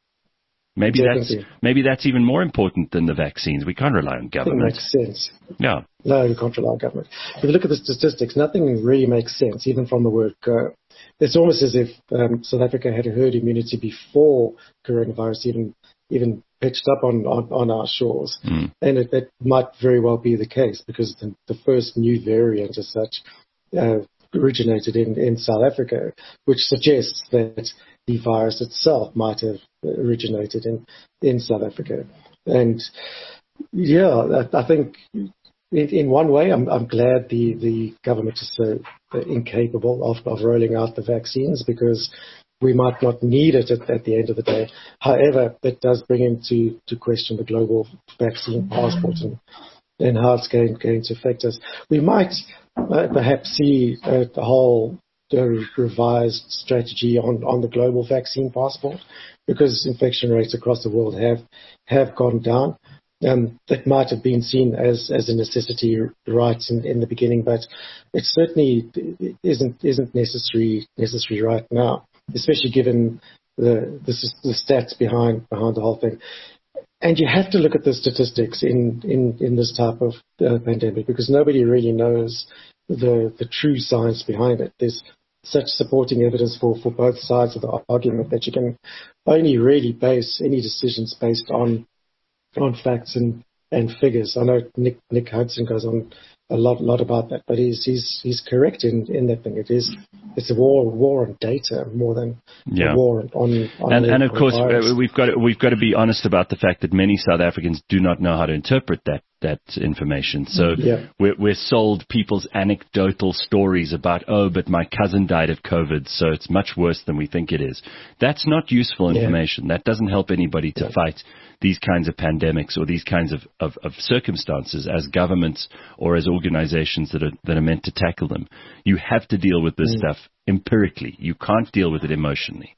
Maybe that's Definitely. maybe that's even more important than the vaccines. We can't rely on it government. makes sense. Yeah. No, we can't rely on government. If you look at the statistics, nothing really makes sense, even from the word go. It's almost as if um, South Africa had a herd immunity before coronavirus even even pitched up on, on, on our shores. Mm. And it, that might very well be the case, because the, the first new variant as such uh, originated in, in South Africa, which suggests that the virus itself might have originated in, in South Africa. And yeah, I, I think in, in one way, I'm, I'm glad the, the government is so incapable of, of rolling out the vaccines, because we might not need it at, at the end of the day. However, that does bring into to question the global vaccine passport and, and how it's going, going to affect us. We might uh, perhaps see uh, the whole uh, revised strategy on, on the global vaccine passport, because infection rates across the world have have gone down. Um, that might have been seen as, as a necessity right in, in the beginning, but it certainly isn't isn't necessary necessary right now, especially given the, the the stats behind behind the whole thing. And you have to look at the statistics in, in, in this type of uh, pandemic, because nobody really knows the, the true science behind it. There's such supporting evidence for, for both sides of the argument that you can only really base any decisions based on on facts and, and figures. I know Nick Nick Hudson goes on a lot lot about that, but he's he's he's correct in, in that thing. It is it's a war war on data more than yeah. a war on, on and the, and of on course virus. we've got to, we've got to be honest about the fact that many South Africans do not know how to interpret that that information. So yeah. we're, we're sold people's anecdotal stories about, oh, but my cousin died of COVID, so it's much worse than we think it is. That's not useful information. Yeah. That doesn't help anybody to yeah. fight these kinds of pandemics or these kinds of, of, of circumstances as governments or as organizations that are, that are meant to tackle them. You have to deal with this mm. stuff empirically. You can't deal with it emotionally.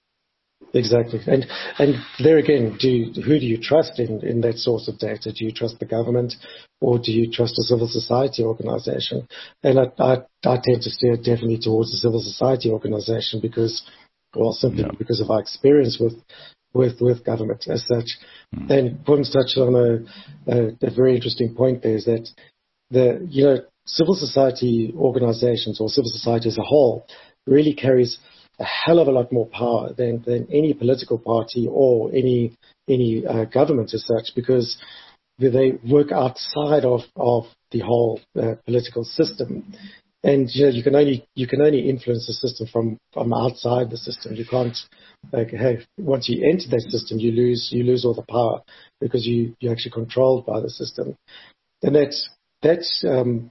Exactly. And and there again, do you, who do you trust in, in that source of data? Do you trust the government or do you trust a civil society organization? And I, I, I tend to steer definitely towards a civil society organization because, well, simply yeah. because of our experience with with, with government as such. Mm. And Pum's touched on a, a, a very interesting point there is that the, you know, civil society organizations or civil society as a whole really carries a hell of a lot more power than, than any political party or any any uh, government as such, because they work outside of, of the whole uh, political system. And you know, you can only you can only influence the system from, from outside the system. You can't like hey, once you enter that system, you lose you lose all the power because you you're actually controlled by the system, and that's that's um,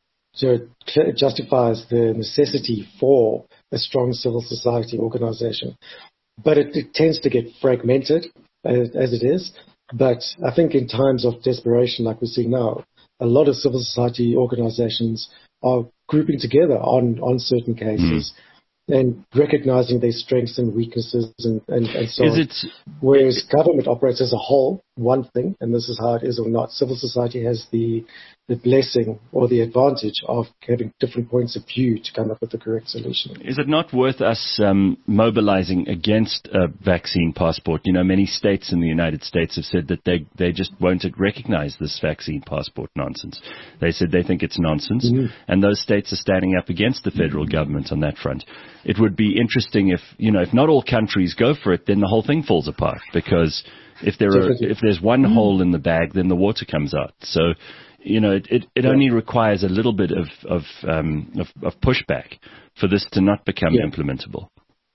so it justifies the necessity for a strong civil society organization. But it, it tends to get fragmented as, as it is. But I think in times of desperation like we see now, a lot of civil society organizations are grouping together on, on certain cases mm. and recognizing their strengths and weaknesses and, and, and so is on. It, Whereas government operates as a whole, one thing, and this is how it is or not. Civil society has the the blessing or the advantage of having different points of view to come up with the correct solution. Is it not worth us um, mobilizing against a vaccine passport? You know, many states in the United States have said that they, they just won't recognize this vaccine passport nonsense. They said they think it's nonsense, mm-hmm. and those states are standing up against the federal government on that front. It would be interesting if, you know, if not all countries go for it, then the whole thing falls apart, because if there are, if there's one mm-hmm. hole in the bag, then the water comes out. So, you know, it, it, it yeah. only requires a little bit of of, um, of of pushback for this to not become yeah. implementable.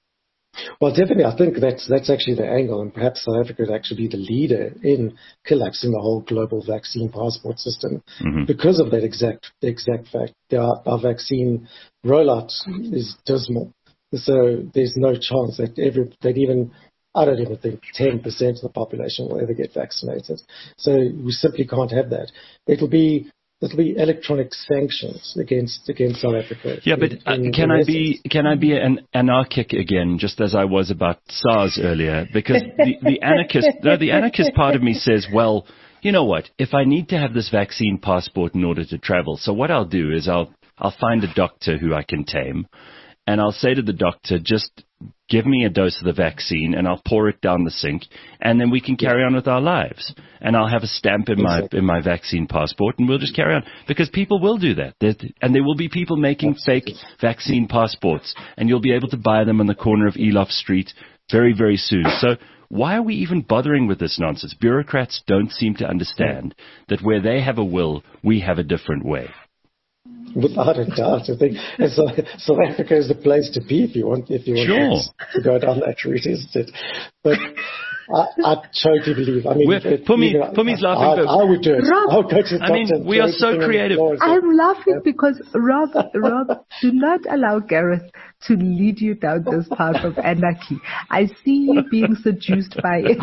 Well, definitely, I think that's that's actually the angle, and perhaps South Africa could actually be the leader in collapsing the whole global vaccine passport system mm-hmm. because of that exact exact fact. Our, our vaccine rollout is dismal, so there's no chance that every that even I don't even think ten percent of the population will ever get vaccinated. So we simply can't have that. It'll be it'll be electronic sanctions against against South Africa. Yeah, but in, in, can in I essence. be can I be an anarchic again, just as I was about SARS earlier? Because the, the anarchist no, the anarchist part of me says, well, you know what? If I need to have this vaccine passport in order to travel, so what I'll do is I'll I'll find a doctor who I can tame, and I'll say to the doctor, just give me a dose of the vaccine and I'll pour it down the sink, and then we can carry on with our lives. And I'll have a stamp in my in my vaccine passport, and we'll just carry on. Because people will do that. There's, and there will be people making Absolutely. fake vaccine passports, and you'll be able to buy them on the corner of Elof Street very, very soon. So why are we even bothering with this nonsense? Bureaucrats don't seem to understand that where they have a will, we have a different way. Without a doubt, I think and so, South Africa is the place to be if you want if you want sure. to go down that route, isn't it? But I, I totally believe. I mean, it, Pumi, you know, Pumi's I, laughing. I, I would do it. Rob, I would go to the I mean, we are so creative. I'm laughing because Rob, Rob, do not allow Gareth to lead you down this path of anarchy. I see you being seduced by it.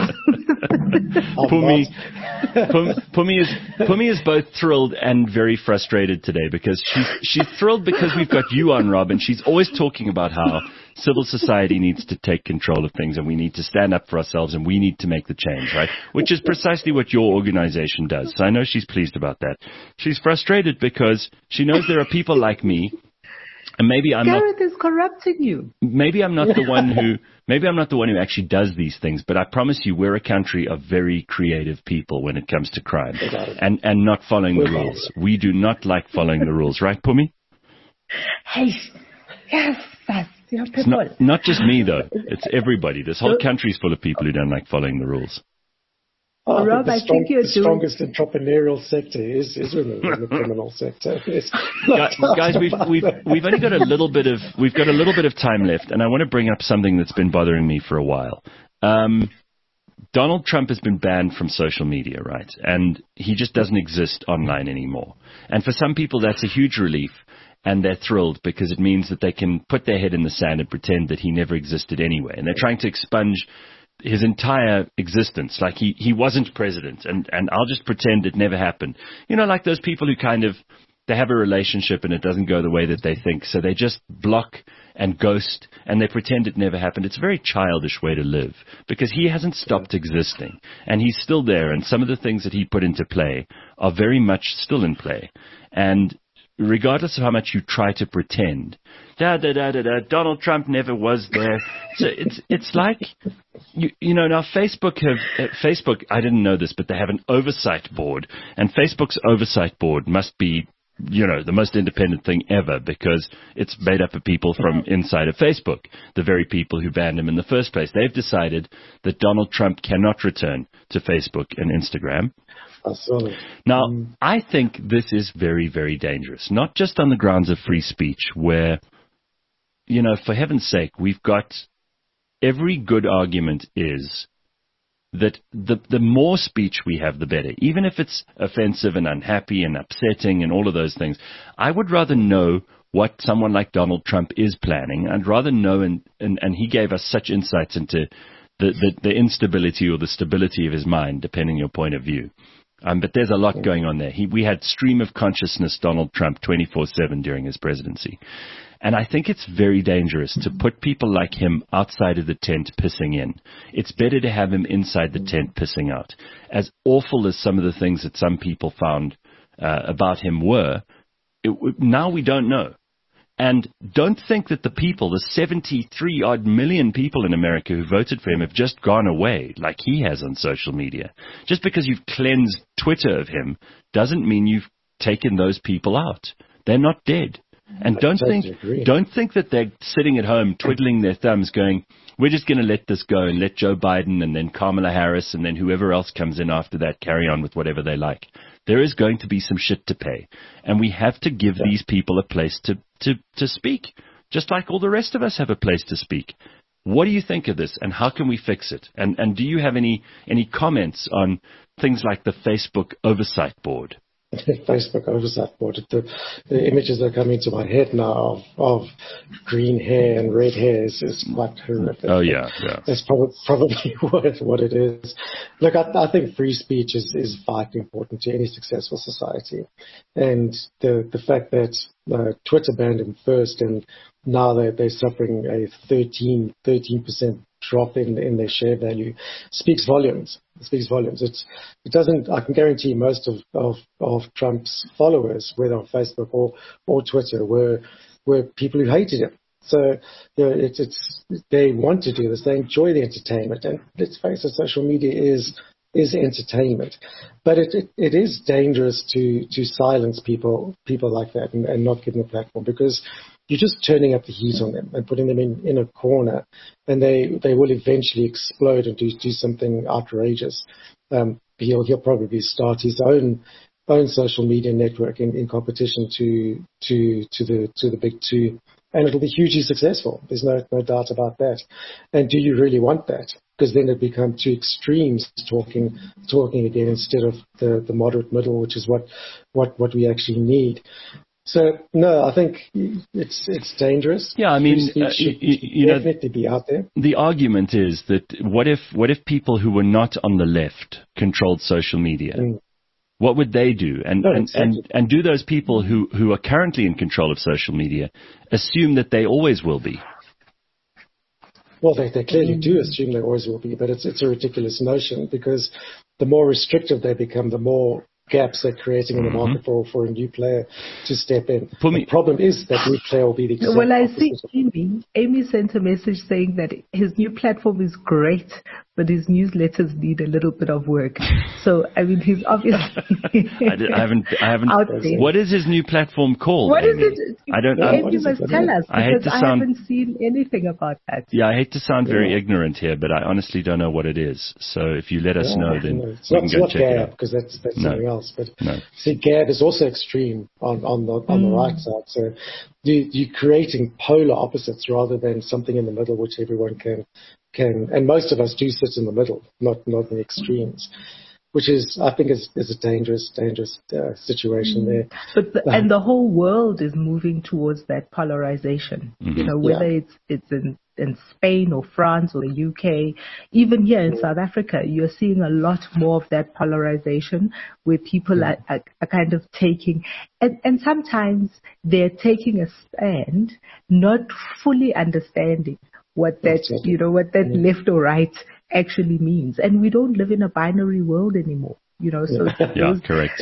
Pumi, Pumi is Pumi is both thrilled and very frustrated today, because she's she's thrilled because we've got you on, Rob, and she's always talking about how civil society needs to take control of things, and we need to stand up for ourselves, and we need to make the change, right? Which is precisely what your organization does. So I know she's pleased about that. She's frustrated because she knows there are people like me, and maybe I'm Gareth not. is corrupting you. Maybe I'm not the one who. Maybe I'm not the one who actually does these things, but I promise you, we're a country of very creative people when it comes to crime, and and not following the rules. We do not like following the rules, right, Pumi? Hey, yes, that's your It's people. not, not just me, though. It's everybody. This whole country's full of people who don't like following the rules. Oh, I Rob, think the, I strong, think you're the doing- strongest entrepreneurial sector is, is women in the criminal sector. It's Guys, guys, we've we've we've only got a little bit of we've got a little bit of time left, and I want to bring up something that's been bothering me for a while. Um, Donald Trump has been banned from social media, right? And he just doesn't exist online anymore. And for some people, that's a huge relief, and they're thrilled because it means that they can put their head in the sand and pretend that he never existed anyway. And they're trying to expunge his entire existence, like he, he wasn't president, and, and I'll just pretend it never happened. You know, like those people who kind of, they have a relationship and it doesn't go the way that they think, so they just block and ghost, and they pretend it never happened. It's a very childish way to live, because he hasn't stopped existing, and he's still there, and some of the things that he put into play are very much still in play. And regardless of how much you try to pretend, da da da da da, Donald Trump never was there. So it's it's like, you you know, now Facebook have uh, Facebook. I didn't know this, but they have an oversight board, and Facebook's oversight board must be, you know, the most independent thing ever, because it's made up of people from inside of Facebook, the very people who banned him in the first place. They've decided that Donald Trump cannot return to Facebook and Instagram. Absolutely. Now, Mm. I think this is very, very dangerous, not just on the grounds of free speech, where, you know, for heaven's sake, we've got every good argument is that the the more speech we have, the better. Even if it's offensive and unhappy and upsetting and all of those things, I would rather know what someone like Donald Trump is planning. I'd rather know, and, and, and he gave us such insights into the, the, the instability or the stability of his mind, depending on your point of view. Um, but there's a lot going on there. He, we had stream of consciousness Donald Trump twenty-four seven during his presidency. And I think it's very dangerous to put people like him outside of the tent pissing in. It's better to have him inside the tent pissing out. As awful as some of the things that some people found uh, about him were, it, now we don't know. And don't think that the people, the seventy-three odd million people in America who voted for him, have just gone away like he has on social media. Just because you've cleansed Twitter of him doesn't mean you've taken those people out. They're not dead. And don't think, don't think that they're sitting at home twiddling their thumbs going, we're just going to let this go and let Joe Biden and then Kamala Harris and then whoever else comes in after that carry on with whatever they like. There is going to be some shit to pay. And we have to give yeah. these people a place to, to, to speak, just like all the rest of us have a place to speak. What do you think of this, and how can we fix it? And, and do you have any, any comments on things like the Facebook Oversight Board? Facebook Oversight Board. The, the images that come into my head now of, of green hair and red hair is, is quite horrific. Oh, yeah. yeah. That's probably, probably what, what it is. Look, I, I think free speech is, is vitally important to any successful society. And the, the fact that uh, Twitter banned him first, and now they're, they're suffering a thirteen percent drop in, in their share value speaks volumes. It speaks volumes. It's, it doesn't, I can guarantee most of, of, of Trump's followers, whether on Facebook or, or Twitter, were, were people who hated him. So, you know, it's, it's, they want to do this. They enjoy the entertainment. And let's face it, social media is, is entertainment. But it, it, it is dangerous to, to silence people, people like that and, and not give them a platform, because you're just turning up the heat on them and putting them in, in a corner, and they, they will eventually explode and do, do something outrageous. Um, he'll, he'll probably start his own, own social media network in, in competition to, to, to the, to the big two. And it'll be hugely successful. There's no, no doubt about that. And do you really want that? Because then it becomes two extremes talking, talking again instead of the, the moderate middle, which is what, what, what we actually need. So no, I think it's it's dangerous. Yeah, I mean, uh, you, you know, definitely be out there. The argument is that what if what if people who were not on the left controlled social media? Mm. What would they do? And no, and, exactly. and and do those people who who are currently in control of social media assume that they always will be? Well, they they clearly do assume they always will be, but it's it's a ridiculous notion, because the more restrictive they become, the more gaps they're creating in the market mm-hmm. for, for a new player to step in. Put the me- problem is that new player will be the exact Well, I opposite. see Amy. Amy sent a message saying that his new platform is great, but his newsletters need a little bit of work. So, I mean, he's obviously I, did, I haven't, I haven't, out there. What is his new platform called? What is Amy? it? I don't know. Amy, you must tell us, I hate because to I sound- haven't seen anything about that. Yeah, I hate to sound very Yeah. ignorant here, but I honestly don't know what it is. So if you let us Yeah, know, then no, it's we not, can it's go not check it Gab, out. because that's, that's No. something else. But No. see, Gab is also extreme on, on the on the right side. So you, you're creating polar opposites rather than something in the middle, which everyone can can. And most of us do sit in the middle, not not in the extremes, which is, I think, is, is a dangerous dangerous uh, situation there. But the, and the whole world is moving towards that polarization. Mm-hmm. You know, whether Yeah. it's it's in in Spain or France or the U K, even here in South Africa, you're seeing a lot more of that polarization where people are, are, are kind of taking, and, and sometimes they're taking a stand, not fully understanding what that, Exactly. you know, what that left or right actually means. And we don't live in a binary world anymore. You know, so Yeah, those, correct.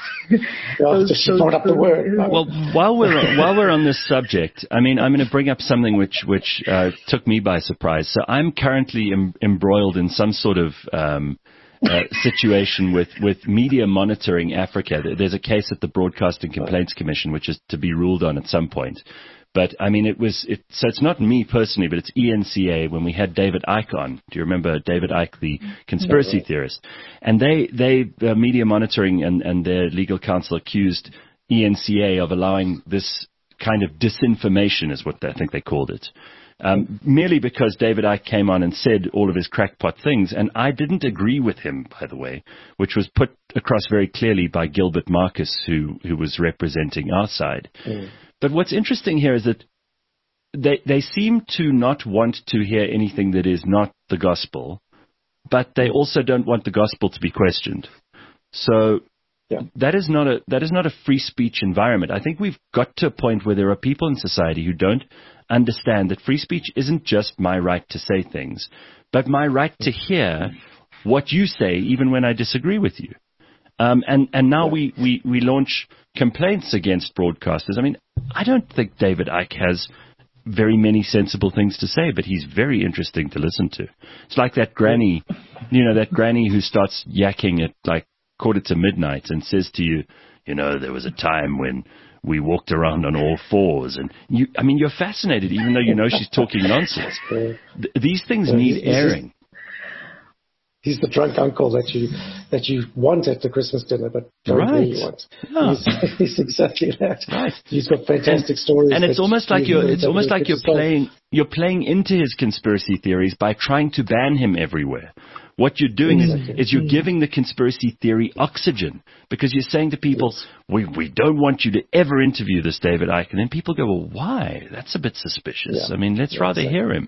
Oh, just brought up the word. Well, while we're while we're on this subject, I mean, I'm going to bring up something which which uh, took me by surprise. So I'm currently em- embroiled in some sort of um, uh, situation with with Media Monitoring Africa. There's a case at the Broadcasting Complaints Commission, which is to be ruled on at some point. But I mean, it was it, so it's not me personally, but it's E N C A when we had David Icke on. Do you remember David Icke, the conspiracy Yeah. theorist? And they they uh, Media Monitoring and, and their legal counsel accused E N C A of allowing this kind of disinformation, is what they, I think they called it, um, merely because David Icke came on and said all of his crackpot things, and I didn't agree with him, by the way, which was put across very clearly by Gilbert Marcus, who who was representing our side. Mm. But what's interesting here is that they they seem to not want to hear anything that is not the gospel, but they also don't want the gospel to be questioned. So Yeah. that is not a that is not a free speech environment. I think we've got to a point where there are people in society who don't understand that free speech isn't just my right to say things, but my right to hear what you say, even when I disagree with you. Um, and, and now we, we, we launch complaints against broadcasters. I mean, I don't think David Icke has very many sensible things to say, but he's very interesting to listen to. It's like that granny, you know, that granny who starts yakking at like quarter to midnight and says to you, you know, there was a time when we walked around on all fours. And you, I mean, you're fascinated, even though you know she's talking nonsense. Th- these things Yeah, need he's- he's- airing. He's the drunk uncle that you that you want at the Christmas dinner, but don't Right. really want. Yeah. He's, he's exactly that. Right. He's got fantastic stories. And it's that almost like you- you're it's that almost you like get you're to solve. playing you're playing into his conspiracy theories by trying to ban him everywhere. What you're doing Exactly. is, is you're giving the conspiracy theory oxygen, because you're saying to people, Yes. we we don't want you to ever interview this David Icke. And then people go, well, why? That's a bit suspicious. Yeah. I mean, let's Yeah, rather exactly. hear him.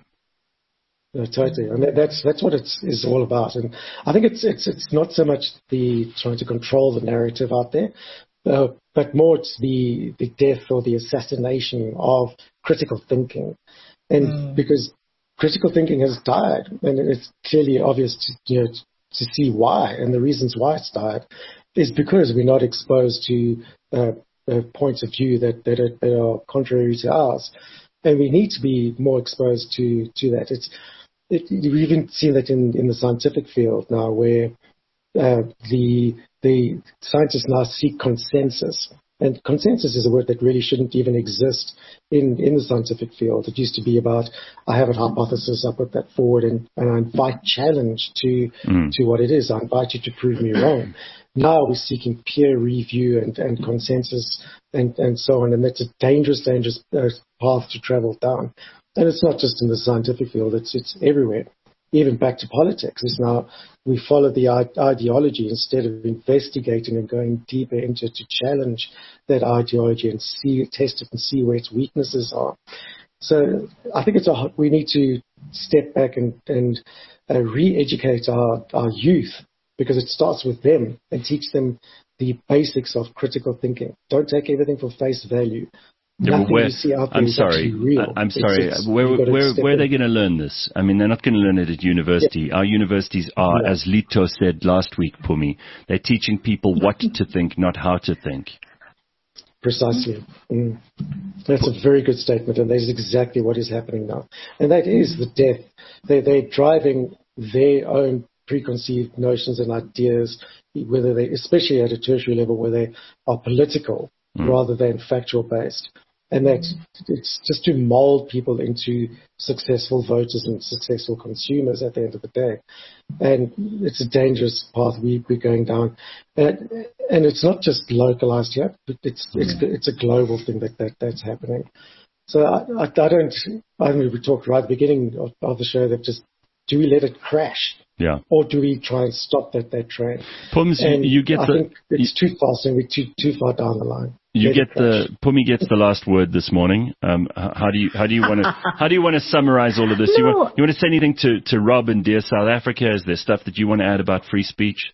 No, totally, and that, that's that's what it's is all about. And I think it's it's it's not so much the trying to control the narrative out there, uh, but more it's the the death or the assassination of critical thinking, and Mm. because critical thinking has died, and it's clearly obvious to, you know, to see why, and the reasons why it's died is because we're not exposed to uh, uh, points of view that that are, that are contrary to ours, and we need to be more exposed to to that. It's It, we've even seen that in, in the scientific field now, where uh, the the scientists now seek consensus, and consensus is a word that really shouldn't even exist in, in the scientific field. It used to be about, I have a hypothesis, I put that forward, and, and I invite challenge to Mm. to what it is. I invite you to prove me wrong. Now we're seeking peer review and, and consensus and, and so on, and that's a dangerous, dangerous uh, path to travel down. And it's not just in the scientific field, it's it's everywhere, even back to politics. It's now we follow the ide- ideology instead of investigating and going deeper into it to challenge that ideology and see, test it and see where its weaknesses are. So I think it's a, we need to step back and, and uh, re-educate our, our youth, because it starts with them, and teach them the basics of critical thinking. Don't take everything for face value. Yeah, Nothing but where, you see out there I'm is sorry. actually real. I- I'm It's- sorry. it's- where you've got to where, step where are in. they going to learn this? I mean, they're not going to learn it at university. Our universities are, No. as Lito said last week, Pumi, they're teaching people what to think, not how to think. Precisely. Mm. That's a very good statement, and that is exactly what is happening now. And that is the death. They, they're driving their own preconceived notions and ideas, whether they, especially at a tertiary level, where they are political mm. rather than factual based. And that it's just to mold people into successful voters and successful consumers at the end of the day. And it's a dangerous path we, we're going down. And, and it's not just localized here, but it's, mm. it's, it's a global thing that, that that's happening. So I, I, I don't, I mean, we talked right at the beginning of, of the show that just, do we let it crash? Yeah. Or do we try and stop that, that trend? Pums, and you get I the... think it's you, too fast and we're too, too far down the line. You let get the... Pumi gets the last word this morning. Um, how do you, how do you want to, how do you want to summarize all of this? No. You want, you want to say anything to, to Rob and Dear South Africa? Is there stuff that you want to add about free speech?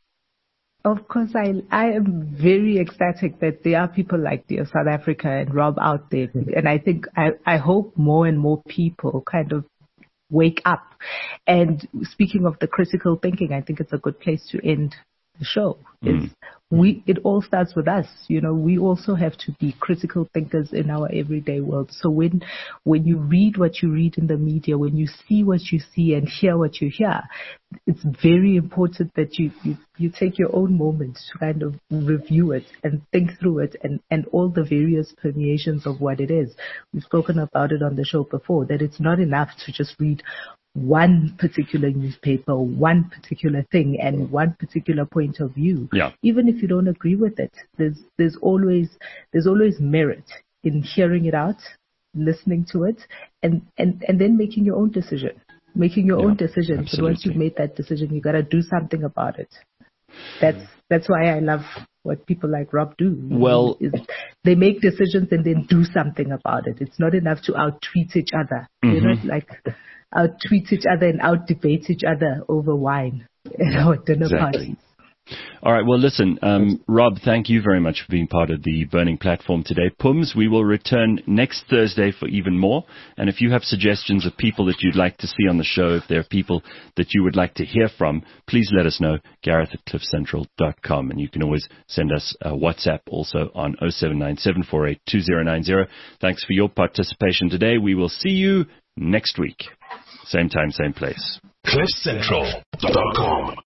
Of course, I I am very ecstatic that there are people like Dear South Africa and Rob out there. And I think, I, I hope more and more people kind of wake up. And speaking of the critical thinking, I think it's a good place to end the show. Mm. We it all starts with us. You know, we also have to be critical thinkers in our everyday world. So when when you read what you read in the media, when you see what you see and hear what you hear, it's very important that you, you, you take your own moment to kind of review it and think through it and, and all the various permeations of what it is. We've spoken about it on the show before, that it's not enough to just read one particular newspaper, one particular thing, and one particular point of view. Yeah. Even if you don't agree with it, there's there's always there's always merit in hearing it out, listening to it, and, and, and then making your own decision. Making your yeah, own decision. Absolutely. But once you've made that decision, you gotta do something about it. That's that's why I love what people like Rob do. Well, is they make decisions and then do something about it. It's not enough to out tweet each other. Mm-hmm. They're not like out tweet each other and out debate each other over wine at our dinner exactly. parties. All right. Well, listen, um, Rob, thank you very much for being part of the Burning Platform today. Pums, we will return next Thursday for even more. And if you have suggestions of people that you'd like to see on the show, if there are people that you would like to hear from, please let us know, Gareth at cliff central dot com. And you can always send us a WhatsApp also on oh seven nine, seven four eight, two oh nine oh. Thanks for your participation today. We will see you next week. Same time, same place. cliff central dot com